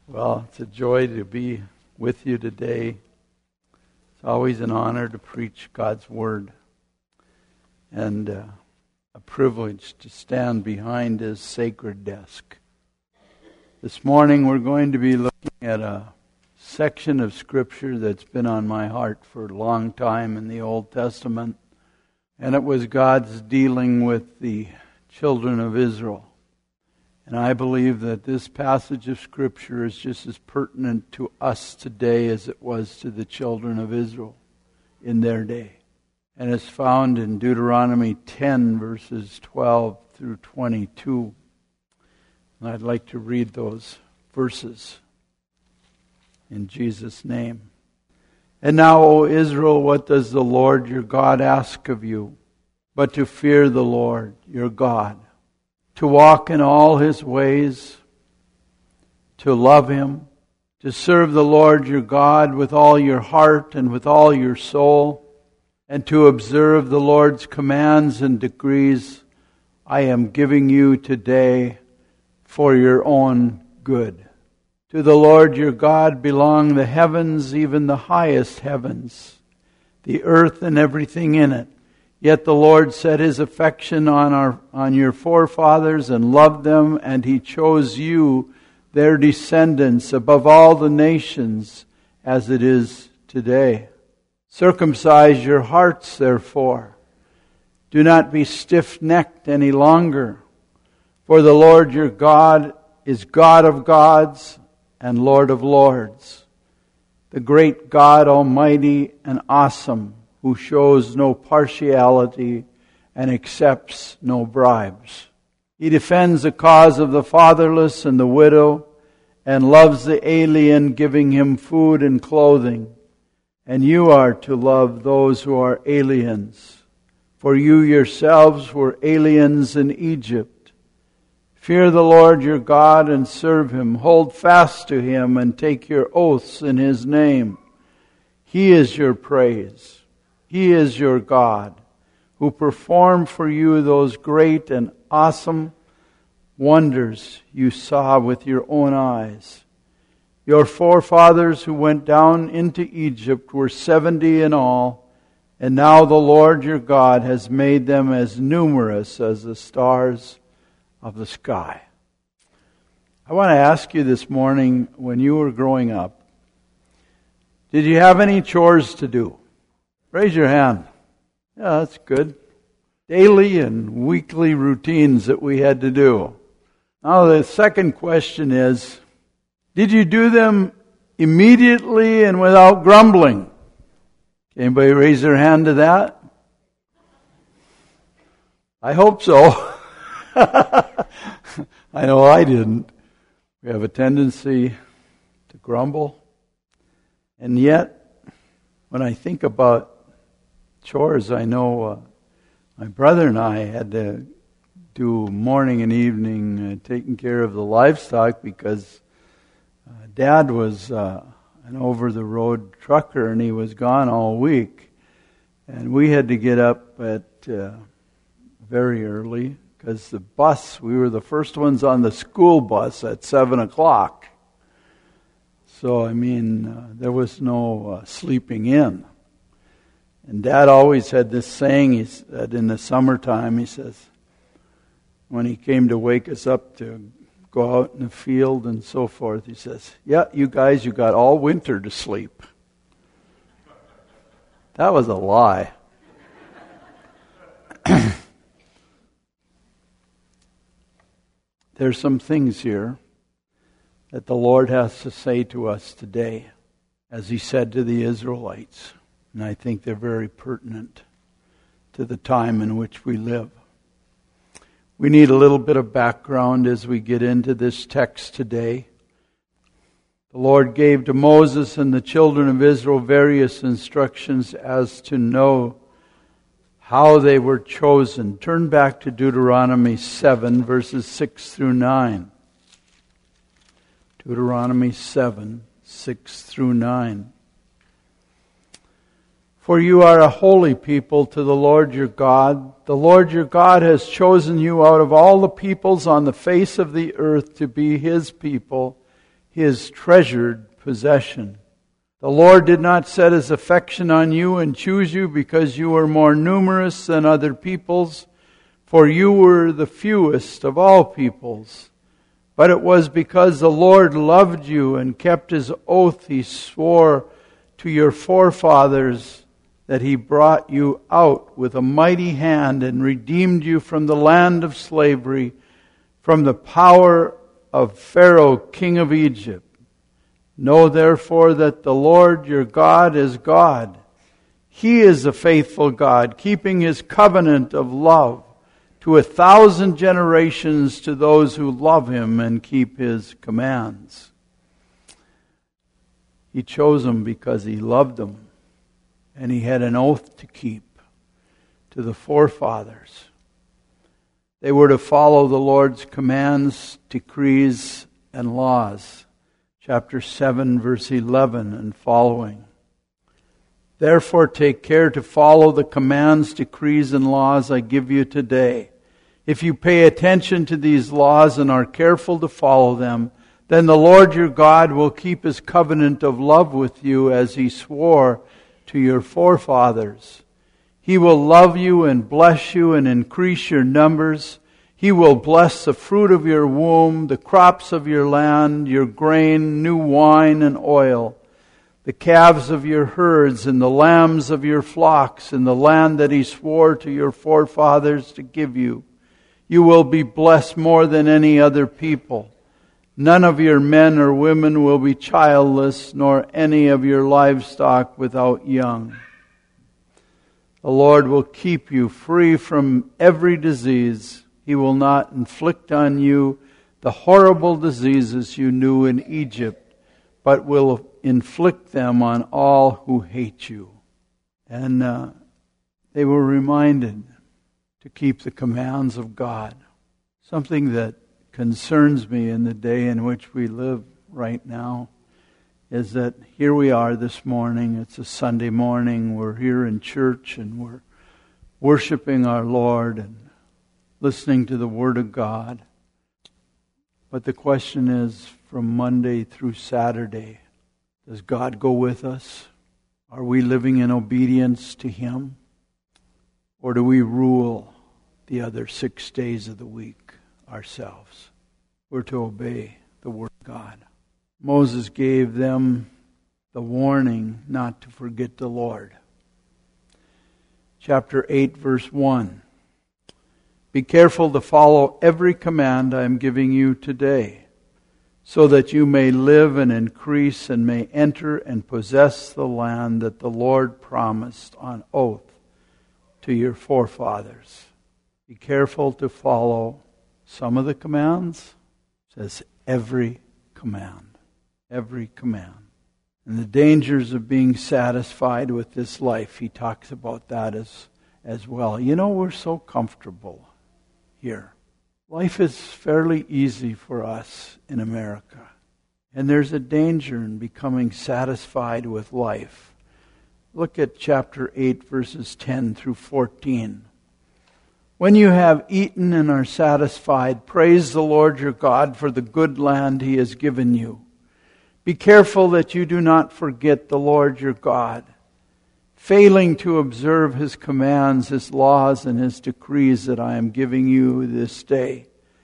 Well, it's a joy to be with you today. It's always an honor to preach God's Word and a privilege to stand behind His sacred desk. This morning we're going to be looking at a section of Scripture that's been on my heart for a long time in the Old Testament, and it was God's dealing with the children of Israel. And I believe that this passage of Scripture is just as pertinent to us today as it was to the children of Israel in their day. And it's found in Deuteronomy 10, verses 12 through 22. And I'd like to read those verses in Jesus' name. And now, O Israel, what does the Lord your God ask of you, but to fear the Lord your God, to walk in all His ways, to love Him, to serve the Lord your God with all your heart and with all your soul, and to observe the Lord's commands and decrees I am giving you today for your own good. To the Lord your God belong the heavens, even the highest heavens, the earth and everything in it. Yet the Lord set His affection on your forefathers and loved them, and He chose you, their descendants, above all the nations, as it is today. Circumcise your hearts, therefore. Do not be stiff-necked any longer. For the Lord your God is God of gods and Lord of lords, the great God, almighty and awesome, who shows no partiality and accepts no bribes. He defends the cause of the fatherless and the widow, and loves the alien, giving him food and clothing. And you are to love those who are aliens, for you yourselves were aliens in Egypt. Fear the Lord your God and serve Him. Hold fast to Him and take your oaths in His name. He is your praise. He is your God, who performed for you those great and awesome wonders you saw with your own eyes. Your forefathers who went down into Egypt were 70 in all, and now the Lord your God has made them as numerous as the stars of the sky. I want to ask you this morning, when you were growing up, did you have any chores to do? Raise your hand. Yeah, that's good. Daily and weekly routines that we had to do. Now the second question is, did you do them immediately and without grumbling? Anybody raise their hand to that? I hope so. I know I didn't. We have a tendency to grumble. And yet, when I think about chores, I know my brother and I had to do morning and evening taking care of the livestock because Dad was an over-the-road trucker and he was gone all week. And we had to get up at very early because the bus, we were the first ones on the school bus at 7 o'clock. So, there was no sleeping in. And Dad always had this saying, he said in the summertime, he says, when he came to wake us up to go out in the field and so forth, he says, yeah, you guys, you got all winter to sleep. That was a lie. There's some things here that the Lord has to say to us today, as He said to the Israelites. And I think they're very pertinent to the time in which we live. We need a little bit of background as we get into this text today. The Lord gave to Moses and the children of Israel various instructions as to know how they were chosen. Turn back to Deuteronomy 7, verses 6 through 9. Deuteronomy 7, 6 through 9. For you are a holy people to the Lord your God. The Lord your God has chosen you out of all the peoples on the face of the earth to be His people, His treasured possession. The Lord did not set His affection on you and choose you because you were more numerous than other peoples, for you were the fewest of all peoples. But it was because the Lord loved you and kept His oath He swore to your forefathers that He brought you out with a mighty hand and redeemed you from the land of slavery, from the power of Pharaoh, king of Egypt. Know therefore that the Lord your God is God. He is a faithful God, keeping His covenant of love to 1,000 generations to those who love Him and keep His commands. He chose them because He loved them, and He had an oath to keep to the forefathers. They were to follow the Lord's commands, decrees, and laws. Chapter 7, verse 11 and following. Therefore take care to follow the commands, decrees, and laws I give you today. If you pay attention to these laws and are careful to follow them, then the Lord your God will keep His covenant of love with you as He swore to your forefathers. He will love you and bless you and increase your numbers. He will bless the fruit of your womb, the crops of your land, your grain, new wine and oil, the calves of your herds and the lambs of your flocks in the land that He swore to your forefathers to give you. You will be blessed more than any other people. None of your men or women will be childless, nor any of your livestock without young. The Lord will keep you free from every disease. He will not inflict on you the horrible diseases you knew in Egypt, but will inflict them on all who hate you. And they were reminded to keep the commands of God. Something that concerns me in the day in which we live right now is that here we are this morning. It's a Sunday morning. We're here in church and we're worshiping our Lord and listening to the Word of God. But the question is, from Monday through Saturday, does God go with us? Are we living in obedience to Him? Or do we rule the other 6 days of the week ourselves? We're to obey the Word of God. Moses gave them the warning not to forget the Lord. Chapter 8, verse 1. Be careful to follow every command I am giving you today, so that you may live and increase and may enter and possess the land that the Lord promised on oath to your forefathers. Be careful to follow some of the commands. It says every command. Every command. And the dangers of being satisfied with this life, he talks about that as well. You know, we're so comfortable here. Life is fairly easy for us in America. And there's a danger in becoming satisfied with life. Look at chapter 8, verses 10 through 14. When you have eaten and are satisfied, praise the Lord your God for the good land He has given you. Be careful that you do not forget the Lord your God, failing to observe His commands, His laws, and His decrees that I am giving you this day.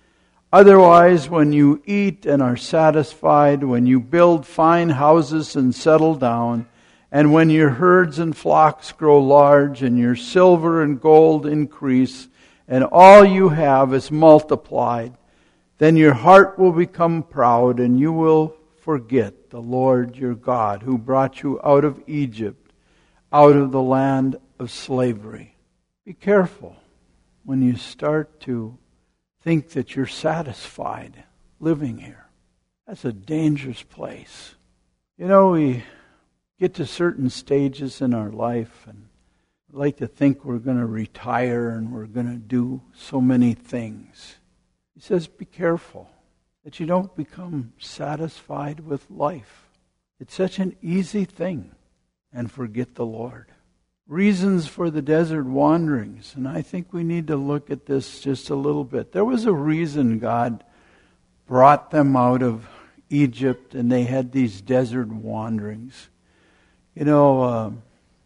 Otherwise, when you eat and are satisfied, when you build fine houses and settle down, and when your herds and flocks grow large, and your silver and gold increase, and all you have is multiplied, then your heart will become proud, and you will forget the Lord your God, who brought you out of Egypt, out of the land of slavery. Be careful when you start to think that you're satisfied living here. That's a dangerous place. You know, we get to certain stages in our life and we like to think we're going to retire and we're going to do so many things. He says, be careful that you don't become satisfied with life. It's such an easy thing. And forget the Lord. Reasons for the desert wanderings. And I think we need to look at this just a little bit. There was a reason God brought them out of Egypt, and they had these desert wanderings. You know,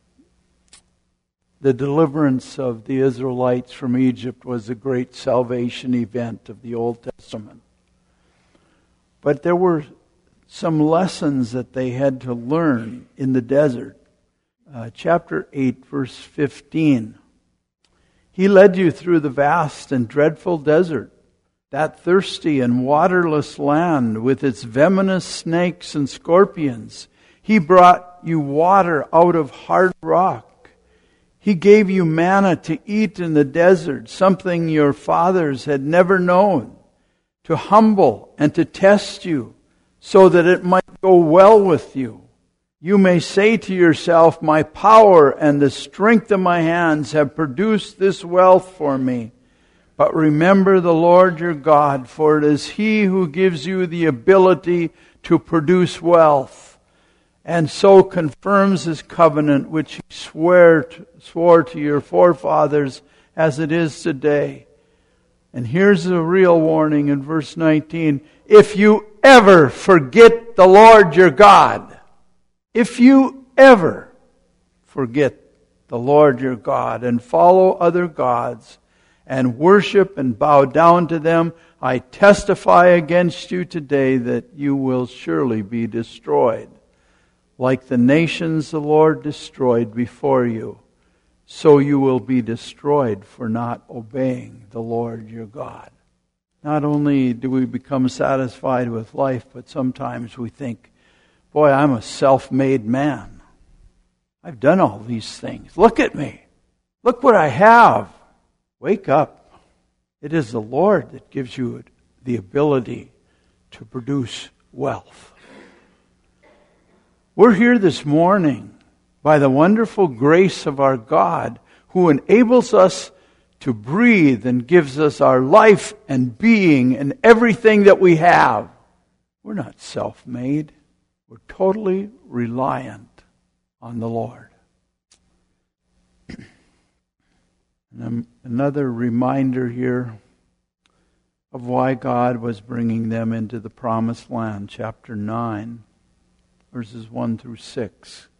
the deliverance of the Israelites from Egypt was a great salvation event of the Old Testament. But there were some lessons that they had to learn in the desert. Chapter 8, verse 15. He led you through the vast and dreadful desert, that thirsty and waterless land with its venomous snakes and scorpions. He brought you water out of hard rock. He gave you manna to eat in the desert, something your fathers had never known, to humble and to test you, so that it might go well with you. You may say to yourself, my power and the strength of my hands have produced this wealth for me. But remember the Lord your God, for it is He who gives you the ability to produce wealth, and so confirms His covenant which He swore to your forefathers as it is today. And here's a real warning in verse 19. If you ever forget the Lord your God, if you ever forget the Lord your God and follow other gods and worship and bow down to them, I testify against you today that you will surely be destroyed. Like the nations the Lord destroyed before you, so you will be destroyed for not obeying the Lord your God. Not only do we become satisfied with life, but sometimes we think, boy, I'm a self-made man. I've done all these things. Look at me. Look what I have. Wake up. It is the Lord that gives you the ability to produce wealth. We're here this morning by the wonderful grace of our God, who enables us to breathe and gives us our life and being and everything that we have. We're not self-made. We're totally reliant on the Lord. And another reminder here of why God was bringing them into the promised land, chapter 9, verses 1 through 6.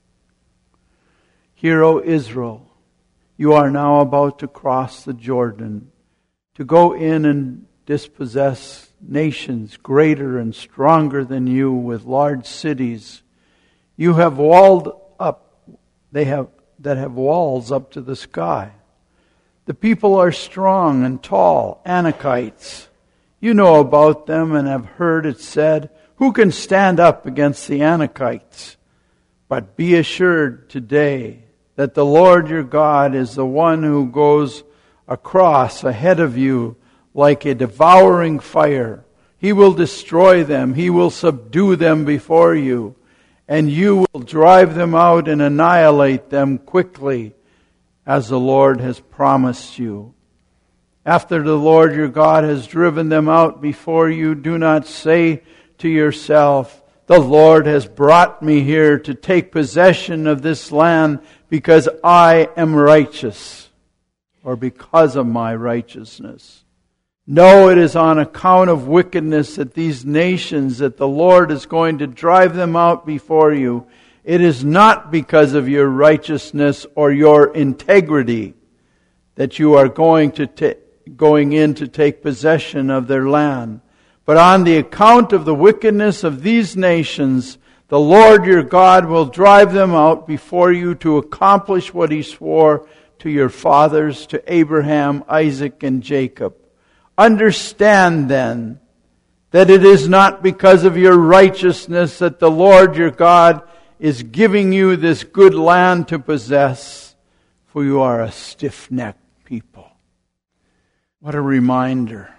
Hear, O Israel, you are now about to cross the Jordan, to go in and dispossess nations greater and stronger than you with large cities. You have walled up, that have walls up to the sky. The people are strong and tall, Anakites. You know about them and have heard it said, who can stand up against the Anakites? But be assured today that the Lord your God is the one who goes across ahead of you like a devouring fire. He will destroy them. He will subdue them before you. And you will drive them out and annihilate them quickly, as the Lord has promised you. After the Lord your God has driven them out before you, do not say to yourself, the Lord has brought me here to take possession of this land because I am righteous, or because of my righteousness. No, it is on account of wickedness that these nations, that the Lord is going to drive them out before you. It is not because of your righteousness or your integrity that you are going in to take possession of their land. But on the account of the wickedness of these nations, the Lord your God will drive them out before you to accomplish what He swore to your fathers, to Abraham, Isaac, and Jacob. Understand then that it is not because of your righteousness that the Lord your God is giving you this good land to possess, for you are a stiff-necked people. What a reminder.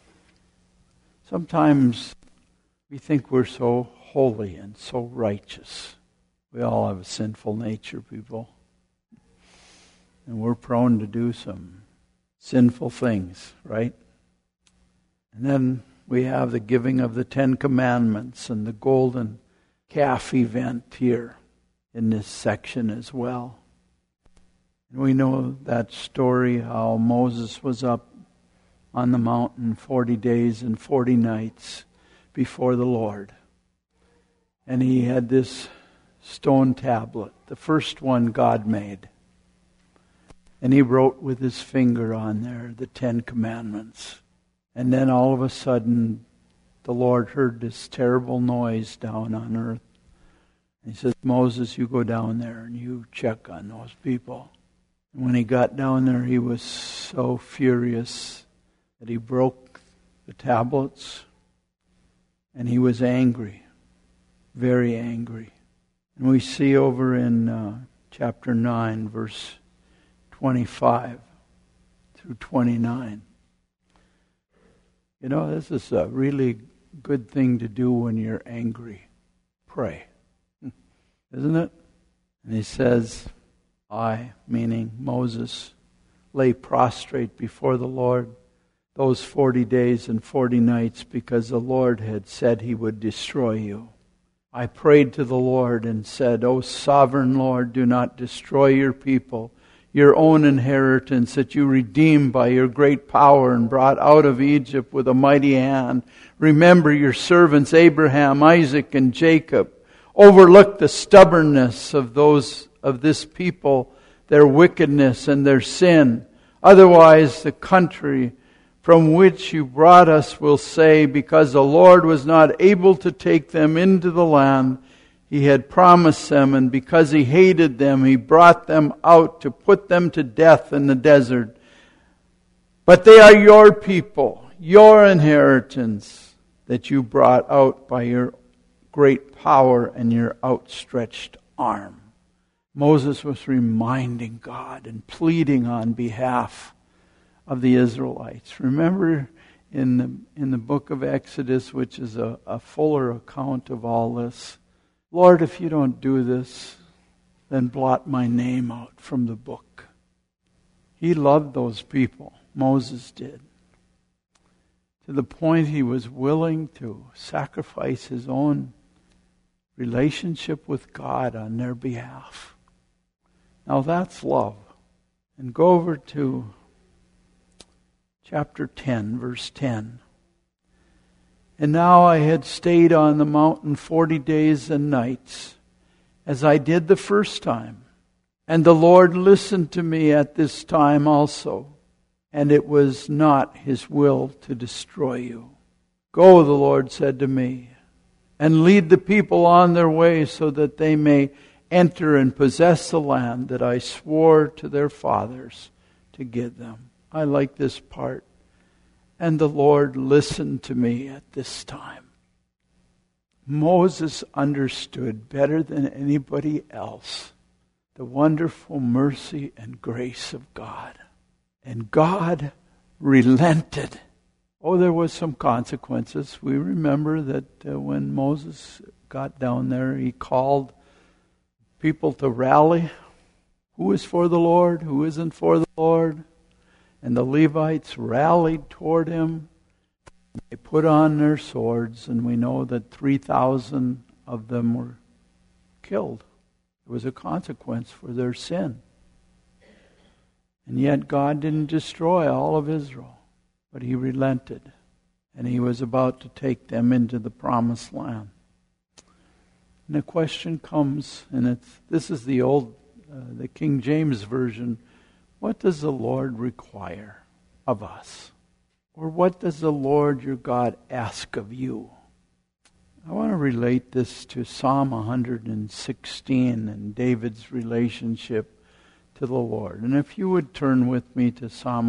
Sometimes we think we're so holy and so righteous. We all have a sinful nature, people. And we're prone to do some sinful things, right? And then we have the giving of the 10 Commandments and the golden calf event here in this section as well. And we know that story, how Moses was up on the mountain 40 days and 40 nights before the Lord. And he had this stone tablet, the first one God made. And he wrote with his finger on there the 10 Commandments. And then all of a sudden, the Lord heard this terrible noise down on earth. He says, Moses, you go down there and you check on those people. And when he got down there, he was so furious that he broke the tablets. And he was angry, very angry. And we see over in chapter 9, verse 25 through 29. You know, this is a really good thing to do when you're angry. Pray. Isn't it? And he says, I, meaning Moses, lay prostrate before the Lord those 40 days and 40 nights because the Lord had said he would destroy you. I prayed to the Lord and said, O sovereign Lord, do not destroy your people, your own inheritance that you redeemed by your great power and brought out of Egypt with a mighty hand. Remember your servants Abraham, Isaac, and Jacob. Overlook the stubbornness of this people, their wickedness and their sin. Otherwise the country from which you brought us will say, because the Lord was not able to take them into the land he had promised them, and because he hated them, he brought them out to put them to death in the desert. But they are your people, your inheritance, that you brought out by your great power and your outstretched arm. Moses was reminding God and pleading on behalf of the Israelites. Remember in the book of Exodus, which is a fuller account of all this, Lord, if you don't do this, then blot my name out from the book. He loved those people. Moses did. To the point he was willing to sacrifice his own relationship with God on their behalf. Now that's love. And go over to chapter 10, verse 10. And now I had stayed on the mountain 40 days and nights, as I did the first time. And the Lord listened to me at this time also. And it was not his will to destroy you. Go, the Lord said to me, and lead the people on their way so that they may enter and possess the land that I swore to their fathers to give them. I like this part. And the Lord listened to me at this time. Moses understood better than anybody else the wonderful mercy and grace of God. And God relented. Oh, there was some consequences. We remember that when Moses got down there, he called people to rally. Who is for the Lord? Who isn't for the Lord? And the Levites rallied toward him. They put on their swords, and we know that 3,000 of them were killed. It was a consequence for their sin. And yet God didn't destroy all of Israel, but he relented. And he was about to take them into the promised land. And the question comes, and this is the King James Version, what does the Lord require of us? Or what does the Lord your God ask of you? I want to relate this to Psalm 116 and David's relationship to the Lord. And if you would turn with me to Psalm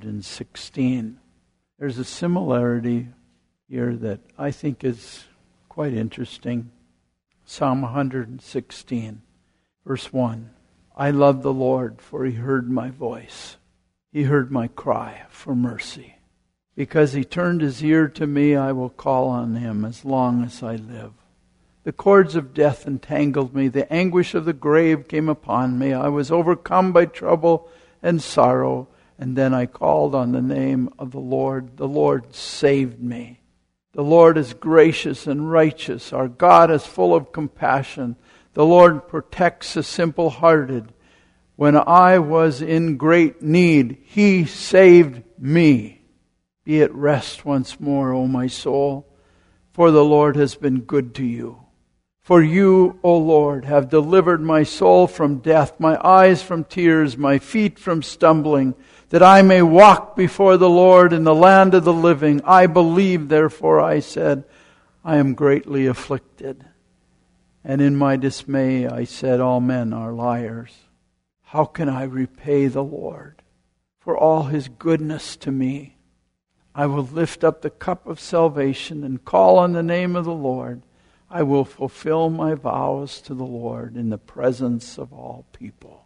116, there's a similarity here that I think is quite interesting. Psalm 116, verse 1. I love the Lord, for he heard my voice. He heard my cry for mercy. Because he turned his ear to me, I will call on him as long as I live. The cords of death entangled me. The anguish of the grave came upon me. I was overcome by trouble and sorrow. And then I called on the name of the Lord. The Lord saved me. The Lord is gracious and righteous. Our God is full of compassion. The Lord protects the simple-hearted. When I was in great need, he saved me. Be at rest once more, O my soul, for the Lord has been good to you. For you, O Lord, have delivered my soul from death, my eyes from tears, my feet from stumbling, that I may walk before the Lord in the land of the living. I believe, therefore I said, I am greatly afflicted. And in my dismay I said, all men are liars. How can I repay the Lord for all His goodness to me? I will lift up the cup of salvation and call on the name of the Lord. I will fulfill my vows to the Lord in the presence of all people.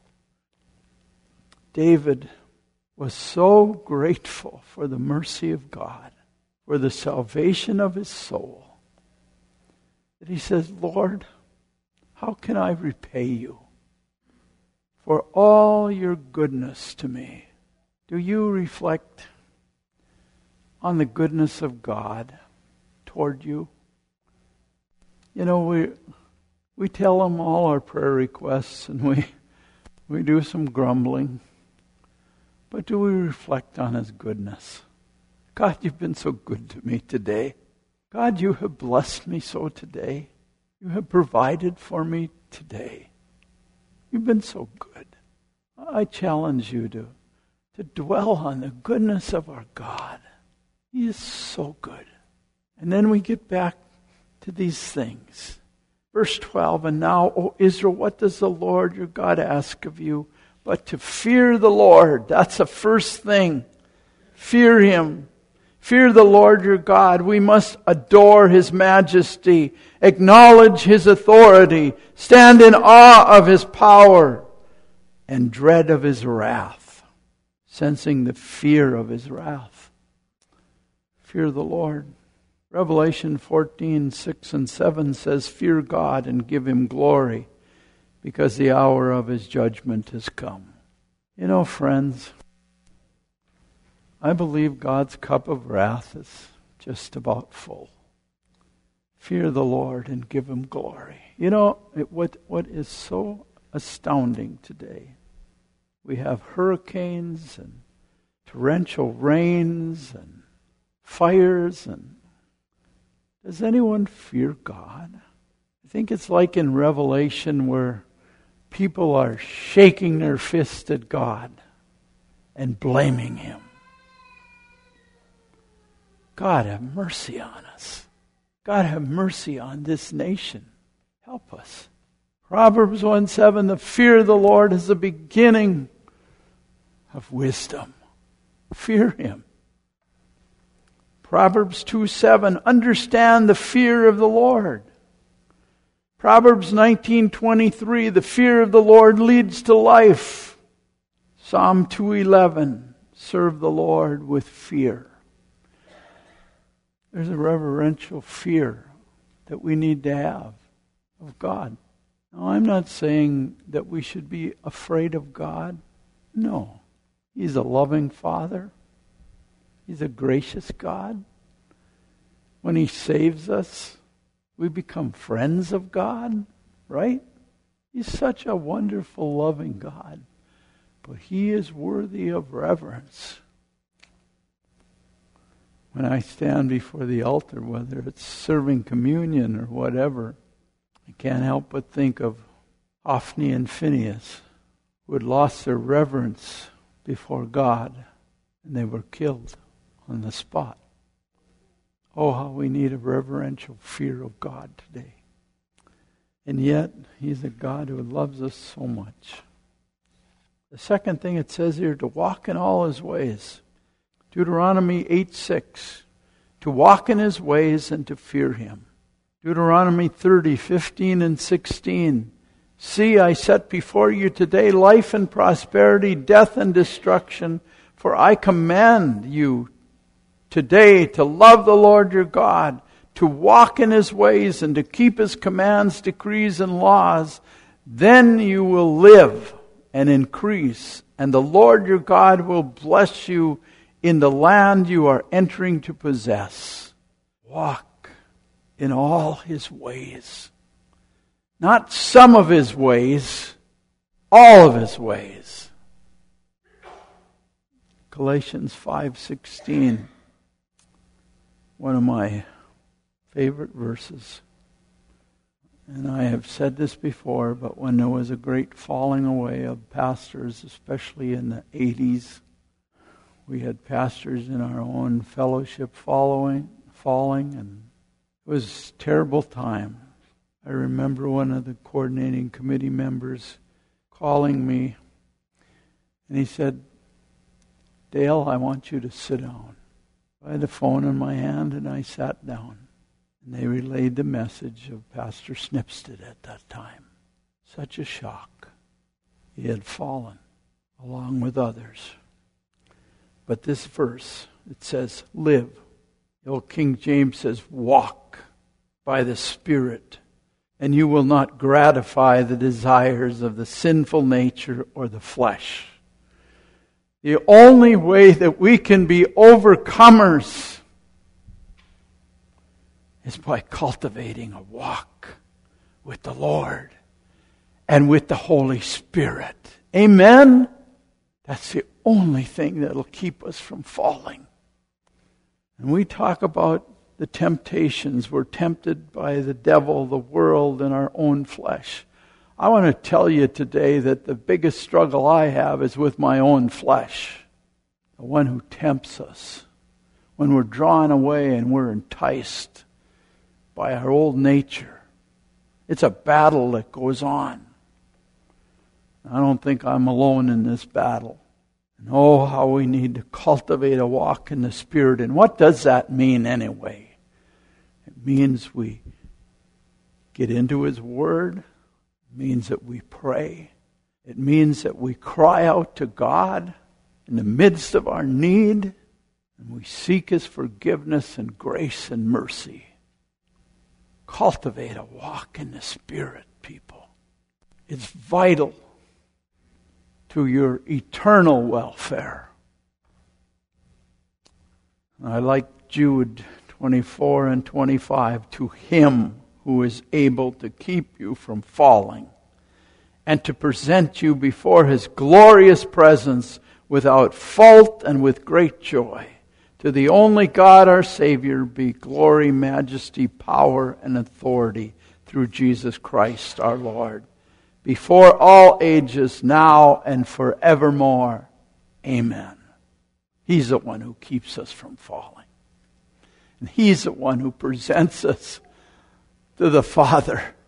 David was so grateful for the mercy of God, for the salvation of his soul, that he says, Lord, how can I repay you for all your goodness to me? Do you reflect on the goodness of God toward you? You know, we tell Him all our prayer requests and we do some grumbling. But do we reflect on His goodness? God, you've been so good to me today. God, you have blessed me so today. You have provided for me today. You've been so good. I challenge you to dwell on the goodness of our God. He is so good. And then we get back to these things. Verse 12, and now, O Israel, what does the Lord your God ask of you? But to fear the Lord. That's the first thing. Fear Him. Fear the Lord your God. We must adore His majesty, acknowledge His authority, stand in awe of His power, and dread of His wrath, sensing the fear of His wrath. Fear the Lord. Revelation 14:6 and 7 says, fear God and give Him glory, because the hour of His judgment has come. You know, friends, I believe God's cup of wrath is just about full. Fear the Lord and give Him glory. You know, what is so astounding today, we have hurricanes and torrential rains and fires, and does anyone fear God? I think it's like in Revelation where people are shaking their fist at God and blaming Him. God, have mercy on us. God, have mercy on this nation. Help us. Proverbs 1:7, the fear of the Lord is the beginning of wisdom. Fear Him. Proverbs 2:7, understand the fear of the Lord. Proverbs 19:23, the fear of the Lord leads to life. Psalm 2:11, serve the Lord with fear. There's a reverential fear that we need to have of God. Now, I'm not saying that we should be afraid of God. No. He's a loving Father. He's a gracious God. When He saves us, we become friends of God, right? He's such a wonderful, loving God. But He is worthy of reverence. When I stand before the altar, whether it's serving communion or whatever, I can't help but think of Hophni and Phinehas, who had lost their reverence before God, and they were killed on the spot. Oh, how we need a reverential fear of God today. And yet, He's a God who loves us so much. The second thing it says here, to walk in all His ways. Deuteronomy 8:6, to walk in His ways and to fear Him. Deuteronomy 30:15 and 16, see, I set before you today life and prosperity, death and destruction, for I command you today to love the Lord your God, to walk in His ways and to keep His commands, decrees, and laws. Then you will live and increase, and the Lord your God will bless you in the land you are entering to possess. Walk in all His ways. Not some of His ways, all of His ways. Galatians 5:16, one of my favorite verses. And I have said this before, but when there was a great falling away of pastors, especially in the 80s, we had pastors in our own fellowship falling, and it was a terrible time. I remember one of the coordinating committee members calling me, and he said, "Dale, I want you to sit down." I had the phone in my hand, and I sat down. And they relayed the message of Pastor Snipstead at that time. Such a shock. He had fallen, along with others. But this verse, it says, live. The old King James says, walk by the Spirit, and you will not gratify the desires of the sinful nature or the flesh. The only way that we can be overcomers is by cultivating a walk with the Lord and with the Holy Spirit. Amen? That's the only thing that will keep us from falling. And we talk about the temptations. We're tempted by the devil, the world, and our own flesh. I want to tell you today that the biggest struggle I have is with my own flesh. The one who tempts us. When we're drawn away and we're enticed by our old nature. It's a battle that goes on. I don't think I'm alone in this battle. And oh, how we need to cultivate a walk in the Spirit. And what does that mean anyway? It means we get into His Word. It means that we pray. It means that we cry out to God in the midst of our need. And we seek His forgiveness and grace and mercy. Cultivate a walk in the Spirit, people. It's vital to your eternal welfare. I like Jude 24 and 25. To Him who is able to keep you from falling and to present you before His glorious presence without fault and with great joy. To the only God, our Savior, be glory, majesty, power, and authority through Jesus Christ our Lord, before all ages, now and forevermore. Amen. He's the one who keeps us from falling. And He's the one who presents us to the Father